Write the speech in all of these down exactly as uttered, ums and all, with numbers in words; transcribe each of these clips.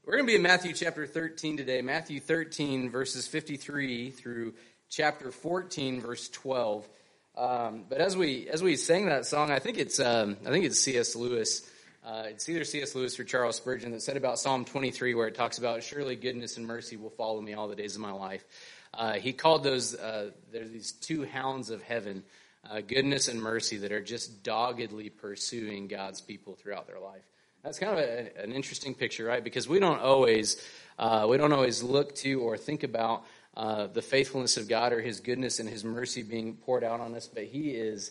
We're going to be in Matthew chapter thirteen today. Matthew thirteen, verses fifty-three through chapter fourteen, verse twelve. Um, but as we as we sang that song, I think it's um, I think it's C S. Lewis. Uh, it's either C S. Lewis or Charles Spurgeon that said about Psalm twenty-three, where it talks about surely goodness and mercy will follow me all the days of my life. Uh, he called those uh, there's these two hounds of heaven, uh, goodness and mercy, that are just doggedly pursuing God's people throughout their life. That's kind of a, an interesting picture, right? Because we don't always uh, we don't always look to or think about uh, the faithfulness of God or His goodness and His mercy being poured out on us, but He is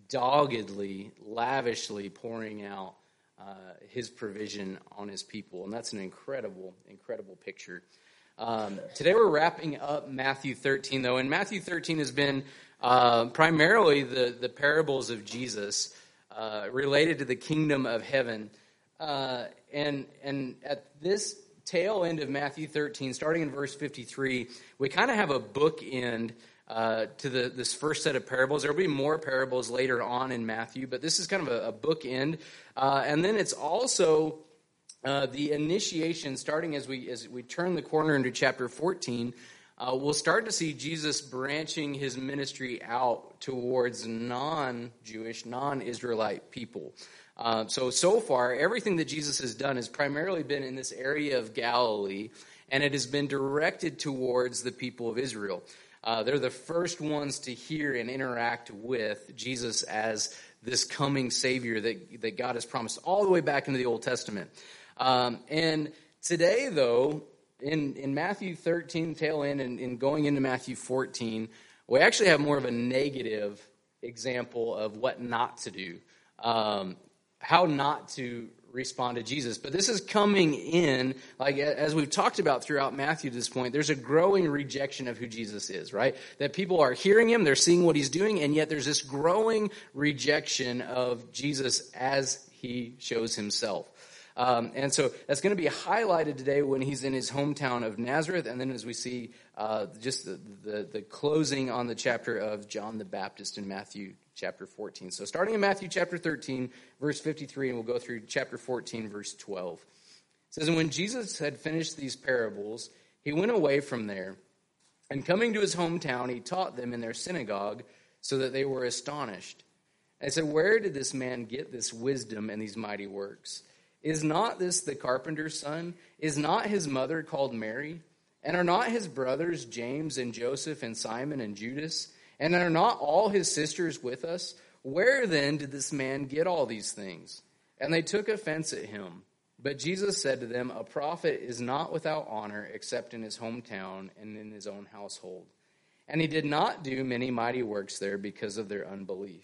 doggedly, lavishly pouring out uh, His provision on His people, and that's an incredible, incredible picture. Um, today we're wrapping up Matthew thirteen, though, and Matthew thirteen has been uh, primarily the the parables of Jesus uh, related to the kingdom of heaven. Uh, and and at this tail end of Matthew thirteen, starting in verse fifty-three, we kind of have a bookend uh, to the this first set of parables. There will be more parables later on in Matthew, but this is kind of a, a bookend. Uh, and then it's also uh, the initiation, starting as we as we turn the corner into chapter fourteen. Uh, we'll start to see Jesus branching his ministry out towards non-Jewish, non-Israelite people. Uh, so, so far, everything that Jesus has done has primarily been in this area of Galilee, and it has been directed towards the people of Israel. Uh, they're the first ones to hear and interact with Jesus as this coming Savior that, that God has promised all the way back into the Old Testament. Um, and today, though, in, in Matthew thirteen, tail end, and, and going into Matthew fourteen, we actually have more of a negative example of what not to do. Um, how not to respond to Jesus. But this is coming in, like as we've talked about throughout Matthew to this point, there's a growing rejection of who Jesus is, right? That people are hearing him, they're seeing what he's doing, and yet there's this growing rejection of Jesus as he shows himself. Um, and so that's going to be highlighted today when he's in his hometown of Nazareth, and then as we see uh, just the, the, the closing on the chapter of John the Baptist in Matthew chapter fourteen. So starting in Matthew chapter thirteen, verse fifty-three, and we'll go through chapter fourteen, verse twelve. It says, "And when Jesus had finished these parables, he went away from there, and coming to his hometown, he taught them in their synagogue, so that they were astonished. And said, 'Where did this man get this wisdom and these mighty works? Is not this the carpenter's son? Is not his mother called Mary? And are not his brothers James and Joseph and Simon and Judas? And are not all his sisters with us? Where then did this man get all these things?' And they took offense at him. But Jesus said to them, 'A prophet is not without honor except in his hometown and in his own household.' And he did not do many mighty works there because of their unbelief.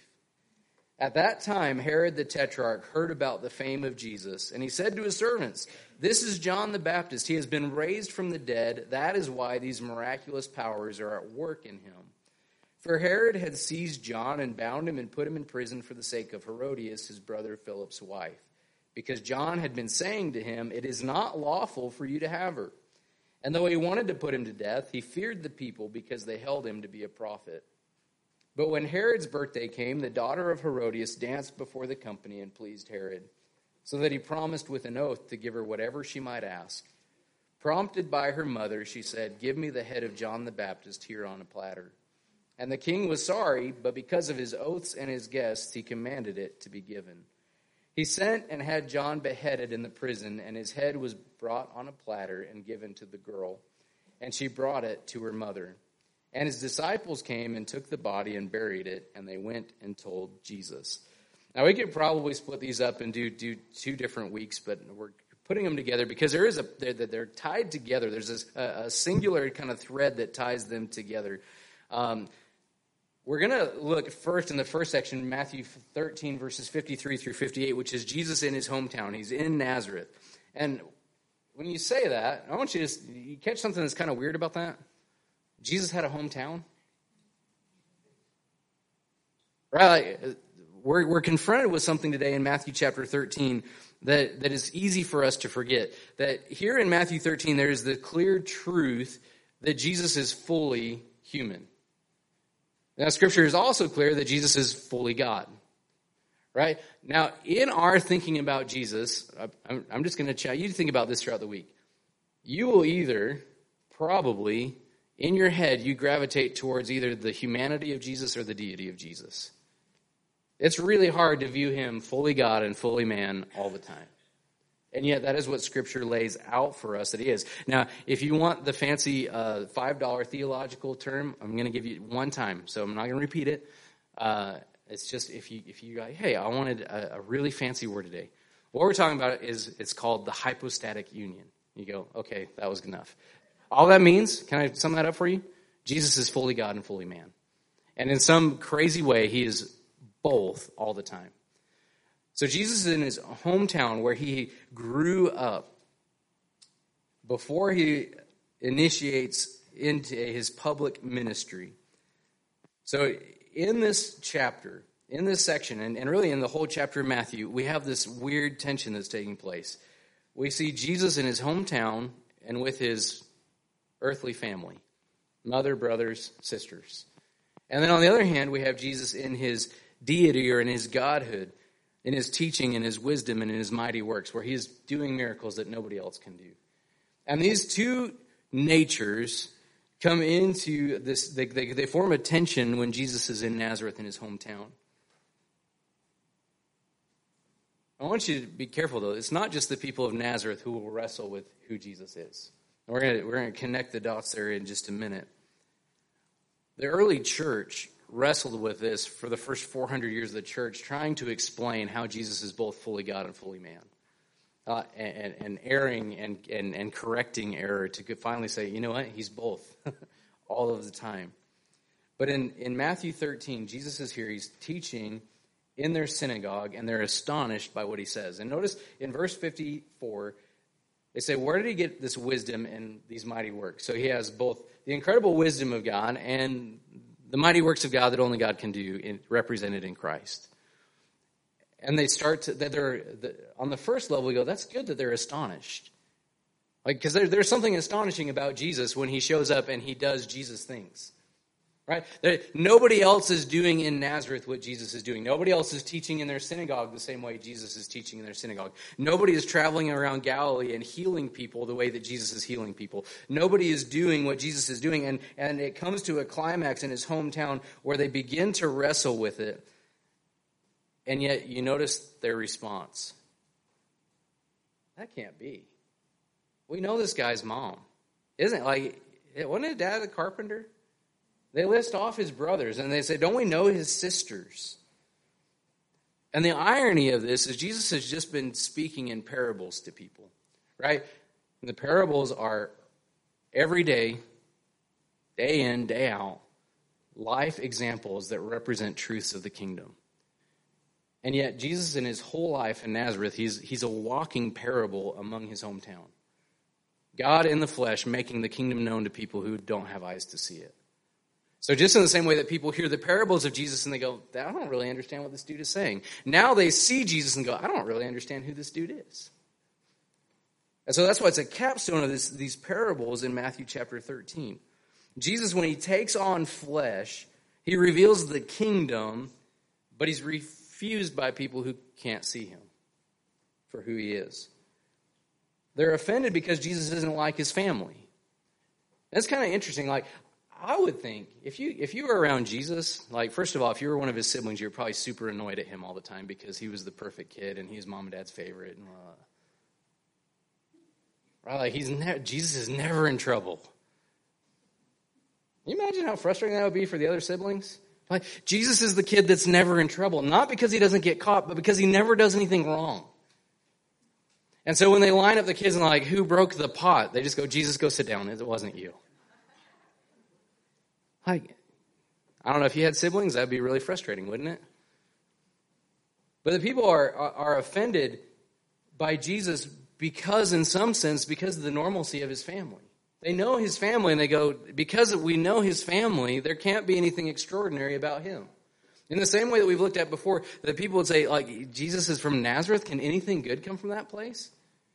At that time, Herod the Tetrarch heard about the fame of Jesus, and he said to his servants, 'This is John the Baptist. He has been raised from the dead. That is why these miraculous powers are at work in him.' For Herod had seized John and bound him and put him in prison for the sake of Herodias, his brother Philip's wife, because John had been saying to him, 'It is not lawful for you to have her.' And though he wanted to put him to death, he feared the people because they held him to be a prophet. But when Herod's birthday came, the daughter of Herodias danced before the company and pleased Herod, so that he promised with an oath to give her whatever she might ask. Prompted by her mother, she said, 'Give me the head of John the Baptist here on a platter.' And the king was sorry, but because of his oaths and his guests, he commanded it to be given. He sent and had John beheaded in the prison, and his head was brought on a platter and given to the girl, and she brought it to her mother. And his disciples came and took the body and buried it, and they went and told Jesus." Now, we could probably split these up and do, do two different weeks, but we're putting them together because there is a they're, they're tied together. There's this, a, a singular kind of thread that ties them together. Um, we're going to look first in the first section, Matthew thirteen, verses fifty-three through fifty-eight, which is Jesus in his hometown. He's in Nazareth. And when you say that, I want you to just, you catch something that's kind of weird about that? Jesus had a hometown, right? Like, we're we're confronted with something today in Matthew chapter thirteen that, that is easy for us to forget. That here in Matthew thirteen, there is the clear truth that Jesus is fully human. Now, Scripture is also clear that Jesus is fully God, right? Now, in our thinking about Jesus, I'm, I'm just going to chat. You think about this throughout the week. you will either probably, in your head, you gravitate towards either the humanity of Jesus or the deity of Jesus. It's really hard to view him fully God and fully man all the time. And yet that is what Scripture lays out for us that he is. Now, if you want the fancy uh, five dollar theological term, I'm going to give you one time, so I'm not going to repeat it. Uh, it's just if you, if you, hey, I wanted a, a really fancy word today. What we're talking about is it's called the hypostatic union. You go, okay, that was enough. All that means, can I sum that up for you? Jesus is fully God and fully man. And in some crazy way, he is both all the time. So Jesus is in his hometown where he grew up. Before he initiates into his public ministry. So in this chapter, in this section, and, and really in the whole chapter of Matthew, we have this weird tension that's taking place. We see Jesus in his hometown and with his earthly family, mother, brothers, sisters. And then on the other hand, we have Jesus in his deity or in his godhood, in his teaching, in his wisdom, and in his mighty works, where he is doing miracles that nobody else can do. And these two natures come into this, they, they, they form a tension when Jesus is in Nazareth in his hometown. I want you to be careful, though. It's not just the people of Nazareth who will wrestle with who Jesus is. We're going to, we're going to connect the dots there in just a minute. The early church wrestled with this for the first four hundred years of the church, trying to explain how Jesus is both fully God and fully man. Uh, and, and erring and, and, and correcting error to finally say, you know what, he's both all of the time. But in, in Matthew thirteen, Jesus is here, he's teaching in their synagogue, and they're astonished by what he says. And notice in verse fifty-four, they say, where did he get this wisdom and these mighty works? So he has both the incredible wisdom of God and the mighty works of God that only God can do, in, represented in Christ. And they start to, that they're, the, on the first level, we go, that's good that they're astonished. Like, because there, there's something astonishing about Jesus when he shows up and he does Jesus things. Right? There, nobody else is doing in Nazareth what Jesus is doing. Nobody else is teaching in their synagogue the same way Jesus is teaching in their synagogue. Nobody is traveling around Galilee and healing people the way that Jesus is healing people. Nobody is doing what Jesus is doing. And, and it comes to a climax in his hometown where they begin to wrestle with it. And yet you notice their response. That can't be. We know this guy's mom. Isn't it? Like, wasn't his dad a carpenter? They list off his brothers, and they say, don't we know his sisters? And the irony of this is Jesus has just been speaking in parables to people, right? And the parables are every day, day in, day out, life examples that represent truths of the kingdom. And yet Jesus in his whole life in Nazareth, he's, he's a walking parable among his hometown. God in the flesh making the kingdom known to people who don't have eyes to see it. So just in the same way that people hear the parables of Jesus and they go, I don't really understand what this dude is saying. Now they see Jesus and go, I don't really understand who this dude is. And so that's why it's a capstone of this, these parables in Matthew chapter thirteen. Jesus, when he takes on flesh, he reveals the kingdom, but he's refused by people who can't see him for who he is. They're offended because Jesus isn't like his family. That's kind of interesting. Like, I would think, if you if you were around Jesus, like, first of all, if you were one of his siblings, you were probably super annoyed at him all the time because he was the perfect kid and he was mom and dad's favorite. And, uh, right, like, he's ne- Jesus is never in trouble. Can you imagine how frustrating that would be for the other siblings? Like, Jesus is the kid that's never in trouble, not because he doesn't get caught, but because he never does anything wrong. And so when they line up the kids and like, who broke the pot? They just go, Jesus, go sit down. It wasn't you. Like, I don't know if you had siblings, that'd be really frustrating, wouldn't it? But the people are, are, are offended by Jesus because, in some sense, because of the normalcy of his family. They know his family and they go, because we know his family, there can't be anything extraordinary about him. In the same way that we've looked at before, that people would say, like, Jesus is from Nazareth, can anything good come from that place?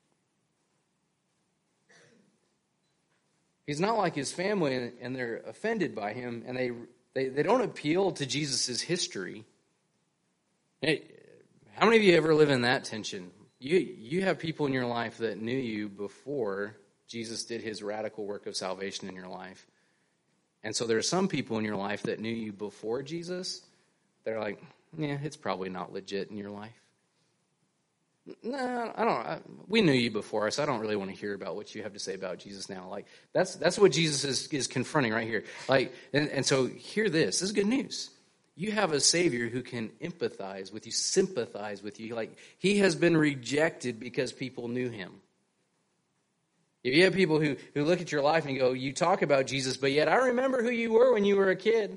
He's not like his family, and they're offended by him, and they they, they don't appeal to Jesus' history. Hey, how many of you ever live in that tension? You you have people in your life that knew you before Jesus did his radical work of salvation in your life. And so there are some people in your life that knew you before Jesus. They're like, yeah, it's probably not legit in your life. No, I don't. I, we knew you before, so I don't really want to hear about what you have to say about Jesus now. Like that's that's what Jesus is, is confronting right here. Like, and, and so hear this. This is good news. You have a Savior who can empathize with you, sympathize with you. Like he has been rejected because people knew him. If you have people who, who look at your life and go, you talk about Jesus, but yet I remember who you were when you were a kid.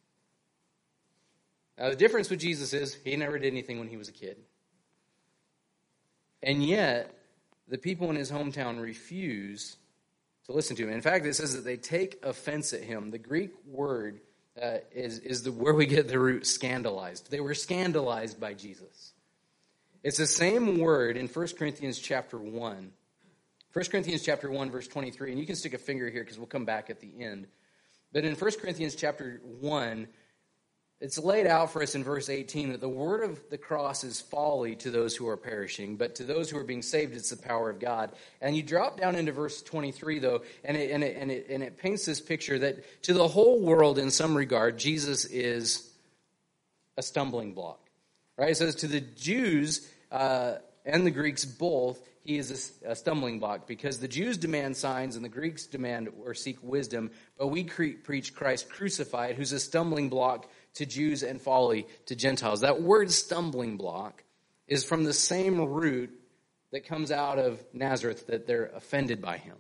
Now the difference with Jesus is he never did anything when he was a kid. And yet, the people in his hometown refuse to listen to him. In fact, it says that they take offense at him. The Greek word uh, is, is the where we get the root scandalized. They were scandalized by Jesus. It's the same word in First Corinthians chapter one. First Corinthians chapter one, verse twenty-three. And you can stick a finger here because we'll come back at the end. But in First Corinthians chapter one, it's laid out for us in verse eighteen that the word of the cross is folly to those who are perishing, but to those who are being saved, it's the power of God. And you drop down into verse twenty-three, though, and it, and it, and it, and it paints this picture that to the whole world, in some regard, Jesus is a stumbling block. Right? It says to the Jews uh, and the Greeks both, he is a, a stumbling block because the Jews demand signs and the Greeks demand or seek wisdom, but we cre- preach Christ crucified, who's a stumbling block to Jews and folly to Gentiles. That word stumbling block is from the same root that comes out of Nazareth, that they're offended by him.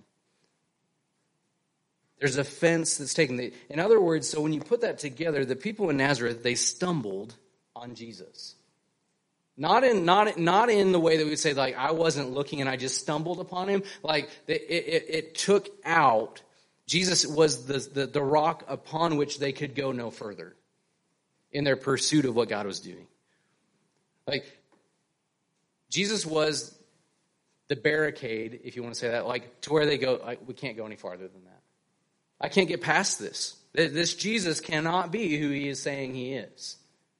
There's offense that's taken. In other words, so when you put that together, the people in Nazareth, they stumbled on Jesus. Not in not not in the way that we would say, like, I wasn't looking and I just stumbled upon him. Like, it, it, it took out, Jesus was the, the, the rock upon which they could go no further in their pursuit of what God was doing. Like, Jesus was the barricade, if you want to say that, like, to where they go, like, we can't go any farther than that. I can't get past this. This Jesus cannot be who he is saying he is.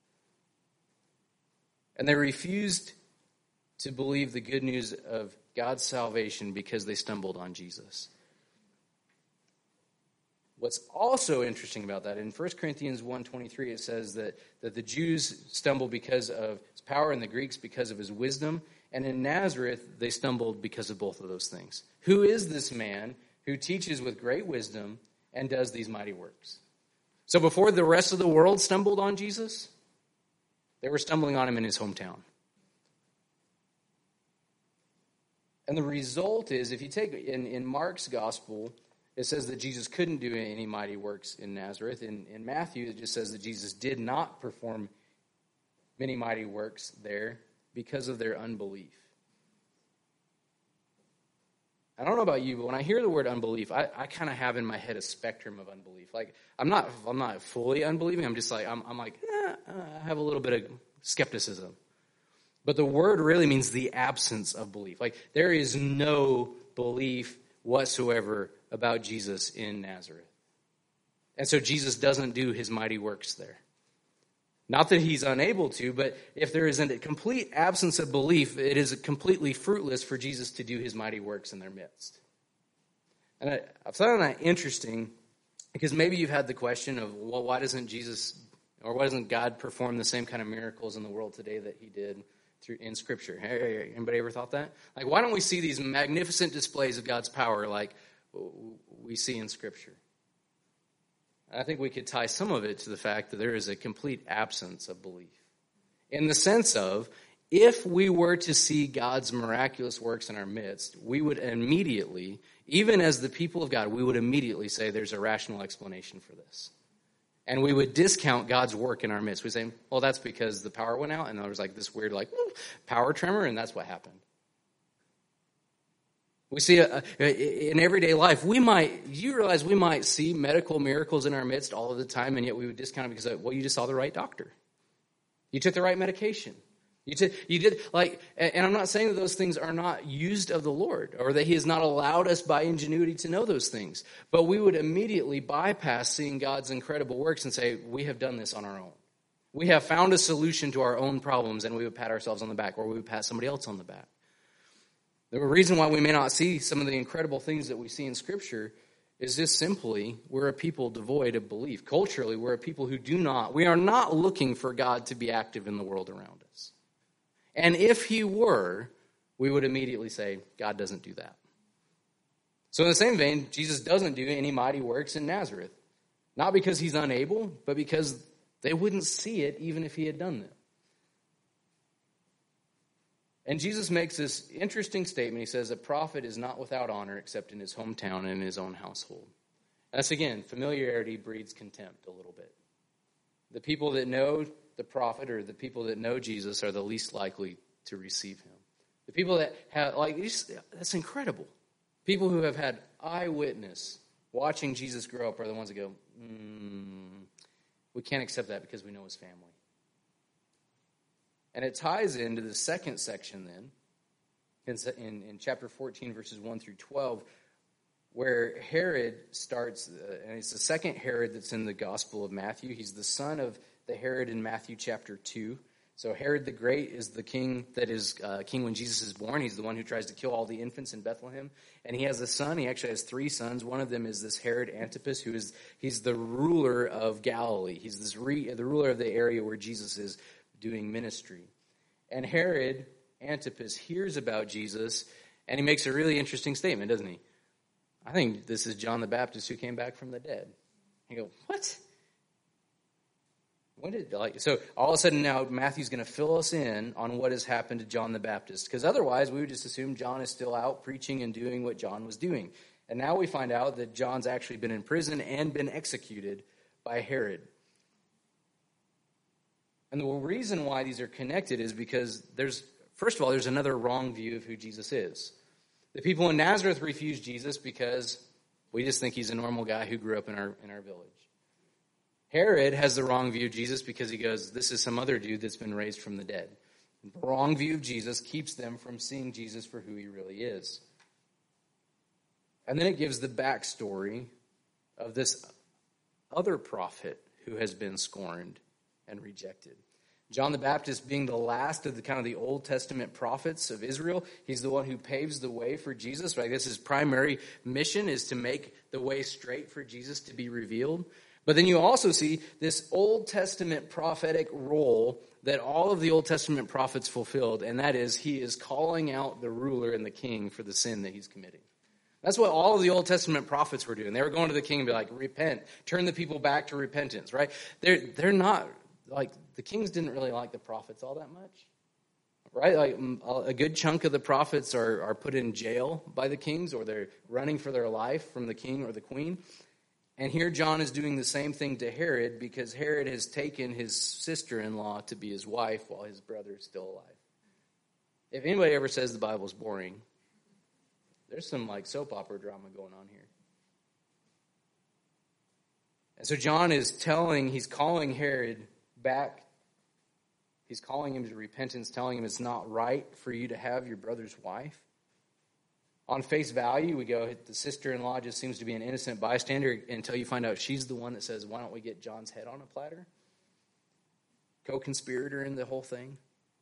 And they refused to believe the good news of God's salvation because they stumbled on Jesus. What's also interesting about that, in First Corinthians one twenty-three, it says that, that the Jews stumbled because of his power and the Greeks because of his wisdom. And in Nazareth, they stumbled because of both of those things. Who is this man who teaches with great wisdom and does these mighty works? So before the rest of the world stumbled on Jesus, they were stumbling on him in his hometown. And the result is, if you take in, in Mark's gospel, it says that Jesus couldn't do any mighty works in Nazareth. In, in Matthew, it just says that Jesus did not perform many mighty works there because of their unbelief. I don't know about you, but when I hear the word unbelief, I, I kind of have in my head a spectrum of unbelief. Like, I'm not I'm not fully unbelieving. I'm just like, I'm, I'm like, eh, I have a little bit of skepticism. But the word really means the absence of belief. Like, there is no belief whatsoever about Jesus in Nazareth. And so Jesus doesn't do his mighty works there. Not that he's unable to, but if there isn't a complete absence of belief, it is completely fruitless for Jesus to do his mighty works in their midst. And I, I've thought that interesting because maybe you've had the question of, well, why doesn't Jesus, or why doesn't God perform the same kind of miracles in the world today that he did through in Scripture? Hey, anybody ever thought that? Like, why don't we see these magnificent displays of God's power like we see in Scripture? I think we could tie some of it to the fact that there is a complete absence of belief. In the sense of, if we were to see God's miraculous works in our midst, we would immediately, even as the people of God, we would immediately say there's a rational explanation for this. And we would discount God's work in our midst. We say, well, that's because the power went out, and there was like this weird like power tremor, and that's what happened. We see a, a, in everyday life, we might, you realize we might see medical miracles in our midst all of the time, and yet we would discount it because, well, you just saw the right doctor. You took the right medication. You, t- you did, like, and I'm not saying that those things are not used of the Lord, or that he has not allowed us by ingenuity to know those things. But we would immediately bypass seeing God's incredible works and say, we have done this on our own. We have found a solution to our own problems, and we would pat ourselves on the back, or we would pat somebody else on the back. The reason why we may not see some of the incredible things that we see in Scripture is just simply we're a people devoid of belief. Culturally, we're a people who do not, we are not looking for God to be active in the world around us. And if he were, we would immediately say, God doesn't do that. So in the same vein, Jesus doesn't do any mighty works in Nazareth. Not because he's unable, but because they wouldn't see it even if he had done them. And Jesus makes this interesting statement. He says, a prophet is not without honor except in his hometown and in his own household. That's, again, familiarity breeds contempt a little bit. The people that know the prophet or the people that know Jesus are the least likely to receive him. The people that have, like, that's incredible. People who have had eyewitness watching Jesus grow up are the ones that go, mm, we can't accept that because we know his family. And it ties into the second section then, in, in, in chapter fourteen, verses one through twelve, where Herod starts, uh, and it's the second Herod that's in the Gospel of Matthew. He's the son of the Herod in Matthew chapter two. So Herod the Great is the king that is uh, king when Jesus is born. He's the one who tries to kill all the infants in Bethlehem. And he has a son. He actually has three sons. One of them is this Herod Antipas, who is he's the ruler of Galilee. He's this re, the ruler of the area where Jesus is doing ministry. And Herod Antipas hears about Jesus, and he makes a really interesting statement, doesn't he? I think this is John the Baptist who came back from the dead. You go, what? When did, like, so all of a sudden now Matthew's going to fill us in on what has happened to John the Baptist. Because otherwise we would just assume John is still out preaching and doing what John was doing. And now we find out that John's actually been in prison and been executed by Herod. And the reason why these are connected is because there's, first of all, there's another wrong view of who Jesus is. The people in Nazareth refuse Jesus because we just think he's a normal guy who grew up in our in our village. Herod has the wrong view of Jesus because he goes, this is some other dude that's been raised from the dead. The wrong view of Jesus keeps them from seeing Jesus for who he really is. And then it gives the backstory of this other prophet who has been scorned and rejected. John the Baptist being the last of the kind of the Old Testament prophets of Israel, he's the one who paves the way for Jesus. Right? This his primary mission is to make the way straight for Jesus to be revealed. But then you also see this Old Testament prophetic role that all of the Old Testament prophets fulfilled, and that is he is calling out the ruler and the king for the sin that he's committing. That's what all of the Old Testament prophets were doing. They were going to the king and be like, repent, turn the people back to repentance, right? They're, they're not, like, the kings didn't really like the prophets all that much, right? Like, a good chunk of the prophets are, are put in jail by the kings, or they're running for their life from the king or the queen. And here John is doing the same thing to Herod because Herod has taken his sister-in-law to be his wife while his brother is still alive. If anybody ever says the Bible's boring, there's some like soap opera drama going on here. And so John is telling, he's calling Herod back. He's calling him to repentance, telling him it's not right for you to have your brother's wife. On face value, we go, the sister-in-law just seems to be an innocent bystander until you find out she's the one that says, why don't we get John's head on a platter? Co-conspirator in the whole thing.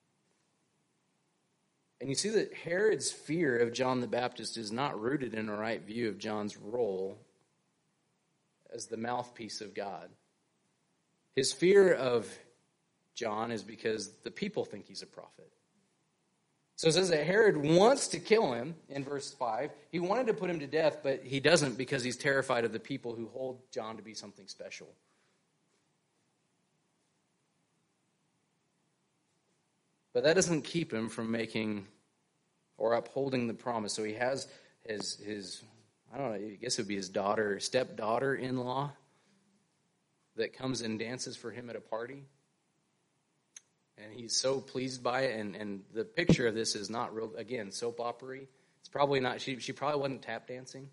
And you see that Herod's fear of John the Baptist is not rooted in a right view of John's role as the mouthpiece of God. His fear of John is because the people think he's a prophet. So it says that Herod wants to kill him in verse five. He wanted to put him to death, but he doesn't because he's terrified of the people who hold John to be something special. But that doesn't keep him from making or upholding the promise. So he has his, his I don't know, I guess it would be his daughter, stepdaughter-in-law that comes and dances for him at a party. And he's so pleased by it. And, and the picture of this is not real, again, soap opera-y. It's probably not, she, she probably wasn't tap dancing.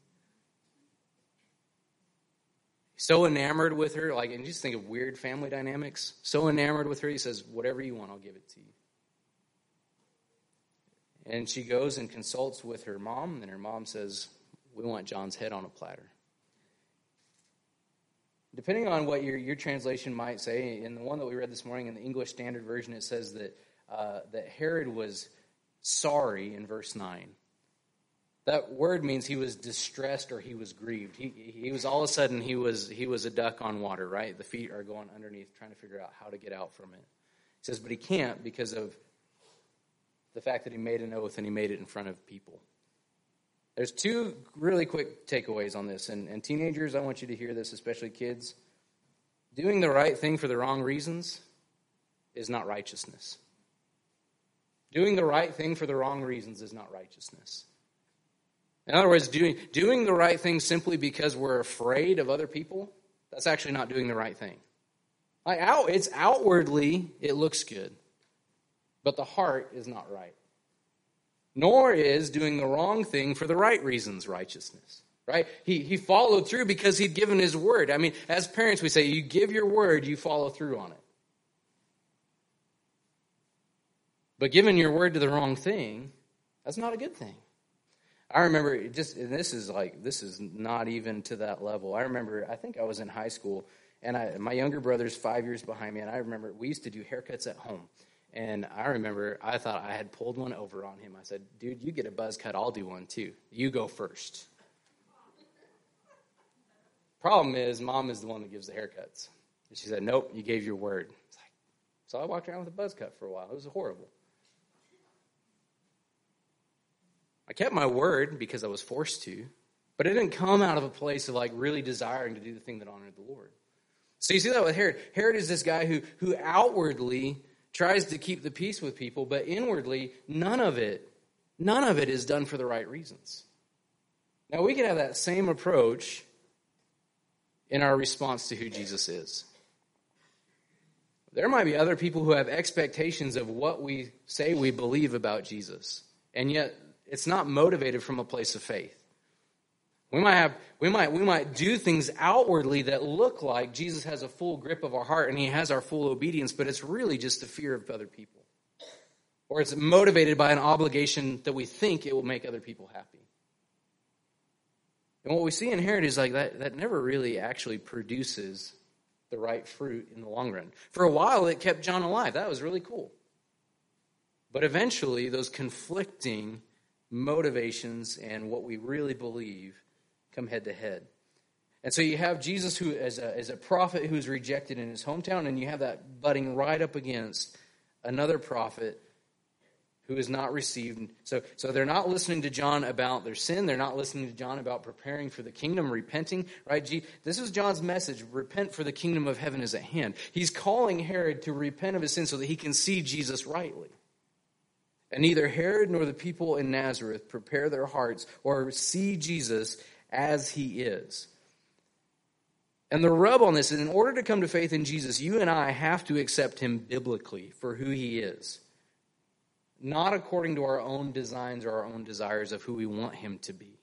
So enamored with her, like, and just think of weird family dynamics. So enamored with her, he says, whatever you want, I'll give it to you. And she goes and consults with her mom, and her mom says, we want John's head on a platter. Depending on what your, your translation might say, in the one that we read this morning in the English Standard Version, it says that uh, that Herod was sorry in verse nine. That word means he was distressed or he was grieved. He he was all of a sudden he was he was a duck on water, right? The feet are going underneath, trying to figure out how to get out from it. He says, but he can't because of the fact that he made an oath and he made it in front of people. There's two really quick takeaways on this, and, and teenagers, I want you to hear this, especially kids. Doing the right thing for the wrong reasons is not righteousness. Doing the right thing for the wrong reasons is not righteousness. In other words, doing, doing the right thing simply because we're afraid of other people, that's actually not doing the right thing. Like out, it's outwardly, it looks good, but the heart is not right. Nor is doing the wrong thing for the right reasons righteousness. Right? He he followed through because he'd given his word. I mean, as parents, we say, you give your word, you follow through on it. But giving your word to the wrong thing, that's not a good thing. I remember, just and this is like, this is not even to that level. I remember, I think I was in high school, and I, my younger brother's five years behind me, and I remember we used to do haircuts at home. And I remember I thought I had pulled one over on him. I said, dude, you get a buzz cut, I'll do one too. You go first. Problem is, mom is the one that gives the haircuts. And she said, nope, you gave your word. It's like, so I walked around with a buzz cut for a while. It was horrible. I kept my word because I was forced to, but it didn't come out of a place of like really desiring to do the thing that honored the Lord. So you see that with Herod. Herod is this guy who, who outwardly tries to keep the peace with people, but inwardly, none of it, none of it is done for the right reasons. Now, we can have that same approach in our response to who Jesus is. There might be other people who have expectations of what we say we believe about Jesus, and yet it's not motivated from a place of faith. We might have, we might, we might do things outwardly that look like Jesus has a full grip of our heart and he has our full obedience, but it's really just the fear of other people. Or it's motivated by an obligation that we think it will make other people happy. And what we see in Herod is like that, that never really actually produces the right fruit in the long run. For a while, it kept John alive. That was really cool. But eventually, those conflicting motivations and what we really believe come head to head. And so you have Jesus who, as a, as a prophet who's rejected in his hometown, and you have that butting right up against another prophet who is not received. So, so they're not listening to John about their sin. They're not listening to John about preparing for the kingdom, repenting, right? This is John's message. Repent, for the kingdom of heaven is at hand. He's calling Herod to repent of his sin so that he can see Jesus rightly. And neither Herod nor the people in Nazareth prepare their hearts or see Jesus as he is. And the rub on this is, in order to come to faith in Jesus, you and I have to accept him biblically for who he is. Not according to our own designs or our own desires of who we want him to be.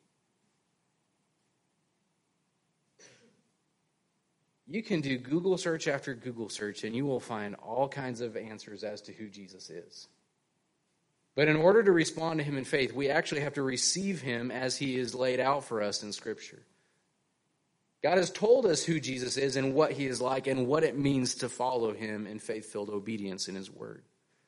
You can do Google search after Google search, and you will find all kinds of answers as to who Jesus is. But in order to respond to him in faith, we actually have to receive him as he is laid out for us in Scripture. God has told us who Jesus is and what he is like and what it means to follow him in faith-filled obedience in his word.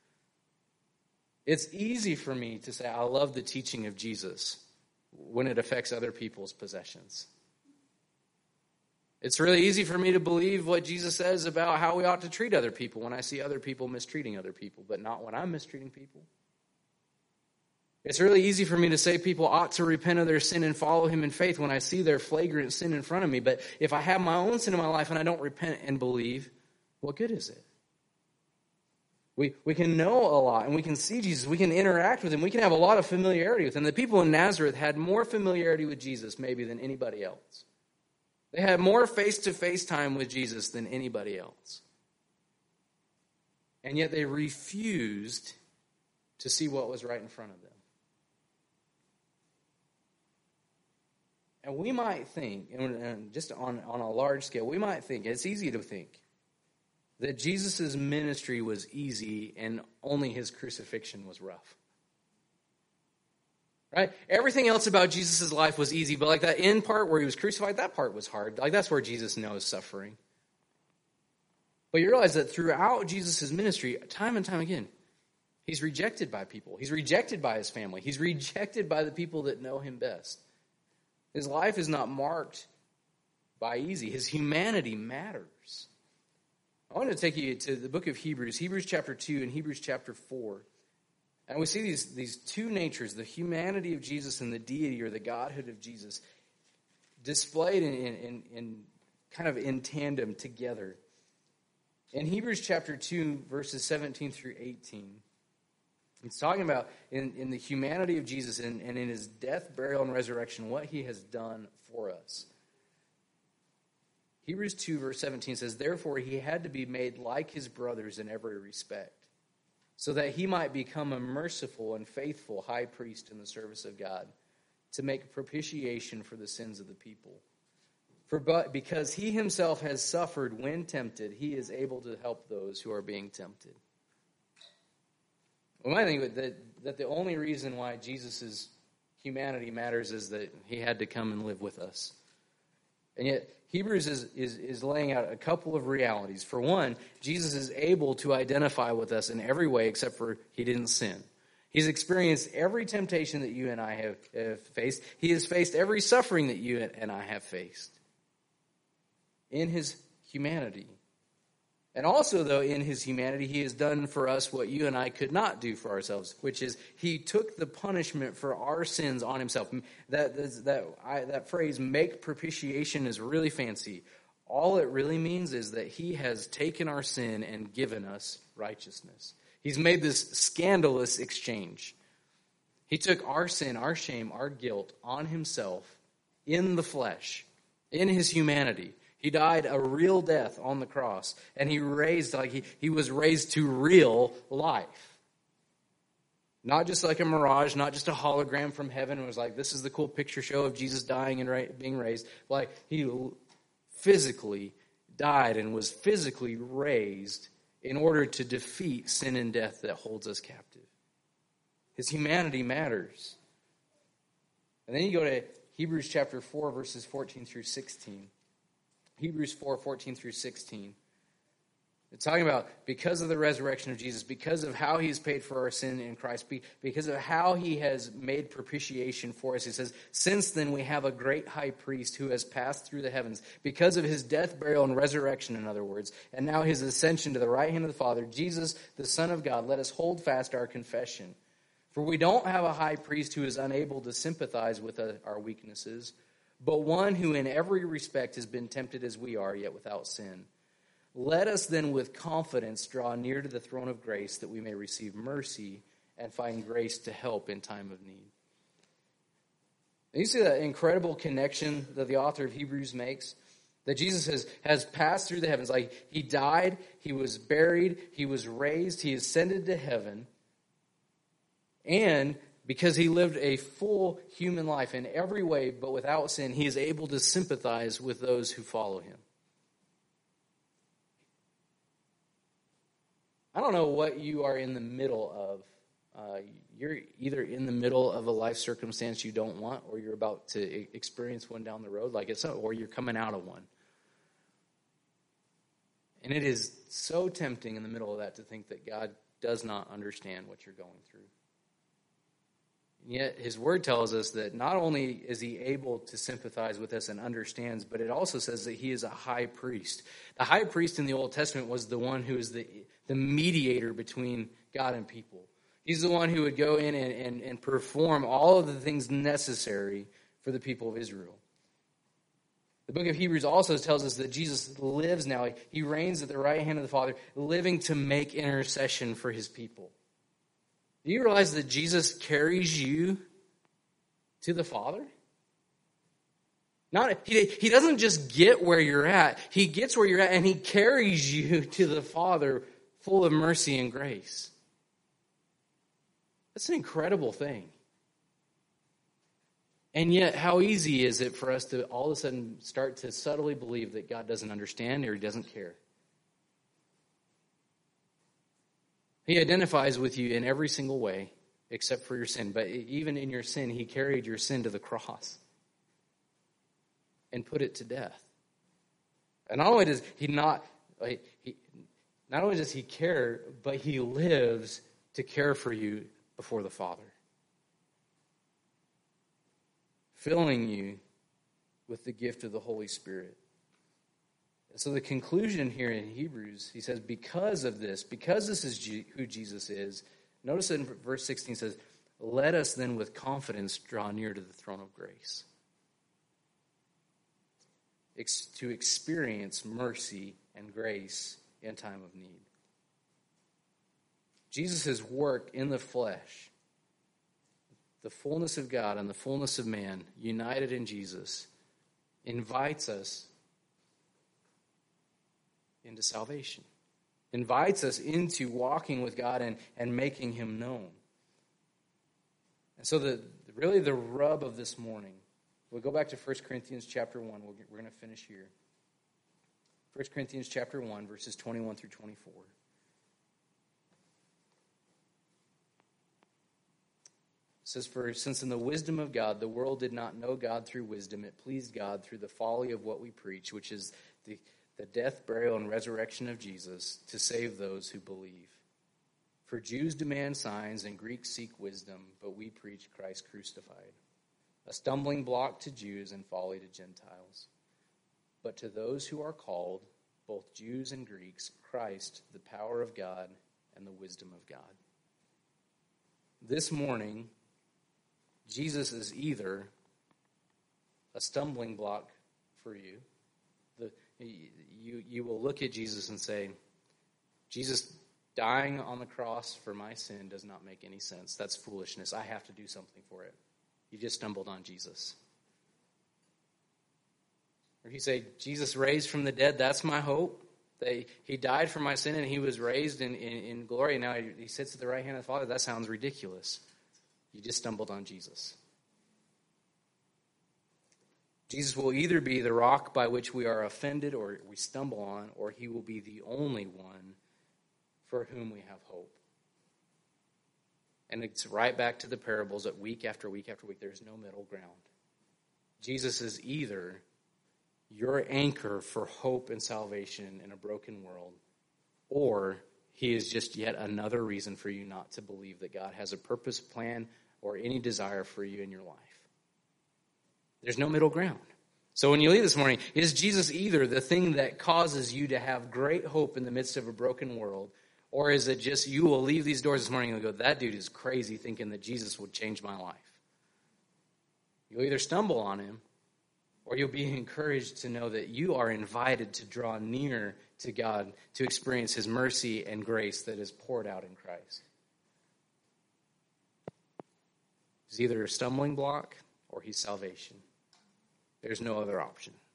It's easy for me to say I love the teaching of Jesus when it affects other people's possessions. It's really easy for me to believe what Jesus says about how we ought to treat other people when I see other people mistreating other people, but not when I'm mistreating people. It's really easy for me to say people ought to repent of their sin and follow him in faith when I see their flagrant sin in front of me. But if I have my own sin in my life and I don't repent and believe, what good is it? We we can know a lot and we can see Jesus. We can interact with him. We can have a lot of familiarity with him. The people in Nazareth had more familiarity with Jesus maybe than anybody else. They had more face-to-face time with Jesus than anybody else. And yet they refused to see what was right in front of them. And we might think, and just on, on a large scale, we might think, it's easy to think, that Jesus' ministry was easy and only his crucifixion was rough. Right? Everything else about Jesus' life was easy, but like that end part where he was crucified, that part was hard. Like that's where Jesus knows suffering. But you realize that throughout Jesus' ministry, time and time again, He's rejected by people. He's rejected by his family. He's rejected by the people that know him best. His life is not marked by easy. His humanity matters. I want to take you to the book of Hebrews, Hebrews chapter two and Hebrews chapter four. And we see these, these two natures, the humanity of Jesus and the deity or the godhood of Jesus, displayed in, in, in kind of in tandem together. In Hebrews chapter two, verses seventeen through eighteen, it's talking about in, in the humanity of Jesus and, and in his death, burial, and resurrection, what he has done for us. Hebrews two, verse seventeen says, "Therefore he had to be made like his brothers in every respect, so that he might become a merciful and faithful high priest in the service of God, to make propitiation for the sins of the people. For but because he himself has suffered when tempted, he is able to help those who are being tempted." Well, I think that, that the only reason why Jesus' humanity matters is that he had to come and live with us. And yet, Hebrews is, is, is laying out a couple of realities. For one, Jesus is able to identify with us in every way except for he didn't sin. He's experienced every temptation that you and I have, have faced. He has faced every suffering that you and I have faced in his humanity. And also, though, in his humanity, he has done for us what you and I could not do for ourselves, which is he took the punishment for our sins on himself. That that I, that phrase, "make propitiation," is really fancy. All it really means is that he has taken our sin and given us righteousness. He's made this scandalous exchange. He took our sin, our shame, our guilt on himself in the flesh, in his humanity. He died a real death on the cross, and he raised like he, he was raised to real life. Not just like a mirage, not just a hologram from heaven. It was like, this is the cool picture show of Jesus dying and ra- being raised. Like, he physically died and was physically raised in order to defeat sin and death that holds us captive. His humanity matters. And then you go to Hebrews chapter four, verses fourteen through sixteen. Hebrews four, fourteen through sixteen. It's talking about because of the resurrection of Jesus, because of how he's paid for our sin in Christ, because of how he has made propitiation for us. He says, "Since then we have a great high priest who has passed through the heavens, because of his death, burial, and resurrection, in other words, and now his ascension to the right hand of the Father, Jesus, the Son of God, let us hold fast our confession. For we don't have a high priest who is unable to sympathize with our weaknesses, but one who in every respect has been tempted as we are, yet without sin. Let us then with confidence draw near to the throne of grace, that we may receive mercy and find grace to help in time of need." And you see that incredible connection that the author of Hebrews makes? That Jesus has, has passed through the heavens. Like, he died, he was buried, he was raised, he ascended to heaven. And because he lived a full human life in every way, but without sin, he is able to sympathize with those who follow him. I don't know what you are in the middle of. Uh, you're either in the middle of a life circumstance you don't want, or you're about to experience one down the road, like it's, or you're coming out of one. And it is so tempting in the middle of that to think that God does not understand what you're going through. And yet his word tells us that not only is he able to sympathize with us and understands, but it also says that he is a high priest. The high priest in the Old Testament was the one who is the, the mediator between God and people. He's the one who would go in and, and, and perform all of the things necessary for the people of Israel. The book of Hebrews also tells us that Jesus lives now. He reigns at the right hand of the Father, living to make intercession for his people. Do you realize that Jesus carries you to the Father? Not he, he doesn't just get where you're at. He gets where you're at and he carries you to the Father full of mercy and grace. That's an incredible thing. And yet, how easy is it for us to all of a sudden start to subtly believe that God doesn't understand or he doesn't care? He identifies with you in every single way except for your sin. But even in your sin, he carried your sin to the cross and put it to death. And not only does he not, like, he, not only does he care, but he lives to care for you before the Father, filling you with the gift of the Holy Spirit. And so the conclusion here in Hebrews, he says, because of this, because this is G- who Jesus is, notice in verse sixteen says, let us then with confidence draw near to the throne of grace, Ex- to experience mercy and grace in time of need. Jesus' work in the flesh, the fullness of God and the fullness of man, united in Jesus, invites us into salvation, invites us into walking with God and, and making him known. And so the really the rub of this morning, we'll go back to First Corinthians chapter one. We'll, we're going to finish here. First Corinthians chapter one, verses twenty-one through twenty-four. It says, for since in the wisdom of God, the world did not know God through wisdom, it pleased God through the folly of what we preach, which is the, the death, burial, and resurrection of Jesus, to save those who believe. For Jews demand signs and Greeks seek wisdom, but we preach Christ crucified, a stumbling block to Jews and folly to Gentiles. But to those who are called, both Jews and Greeks, Christ, the power of God and the wisdom of God. This morning, Jesus is either a stumbling block for you. The, you, you will look at Jesus and say, Jesus dying on the cross for my sin does not make any sense. That's foolishness. I have to do something for it. You just stumbled on Jesus. Or you say, Jesus raised from the dead, that's my hope. They, he died for my sin and he was raised in, in, in glory. Now he, he sits at the right hand of the Father. That sounds ridiculous. You just stumbled on Jesus. Jesus will either be the rock by which we are offended or we stumble on, or he will be the only one for whom we have hope. And it's right back to the parables that week after week after week, there's no middle ground. Jesus is either your anchor for hope and salvation in a broken world, or he is just yet another reason for you not to believe that God has a purpose, plan, or any desire for you in your life. There's no middle ground. So when you leave this morning, is Jesus either the thing that causes you to have great hope in the midst of a broken world, or is it just you will leave these doors this morning and go, that dude is crazy thinking that Jesus would change my life? You'll either stumble on him, or you'll be encouraged to know that you are invited to draw near to God, to experience his mercy and grace that is poured out in Christ. He's either a stumbling block or he's salvation. There's no other option.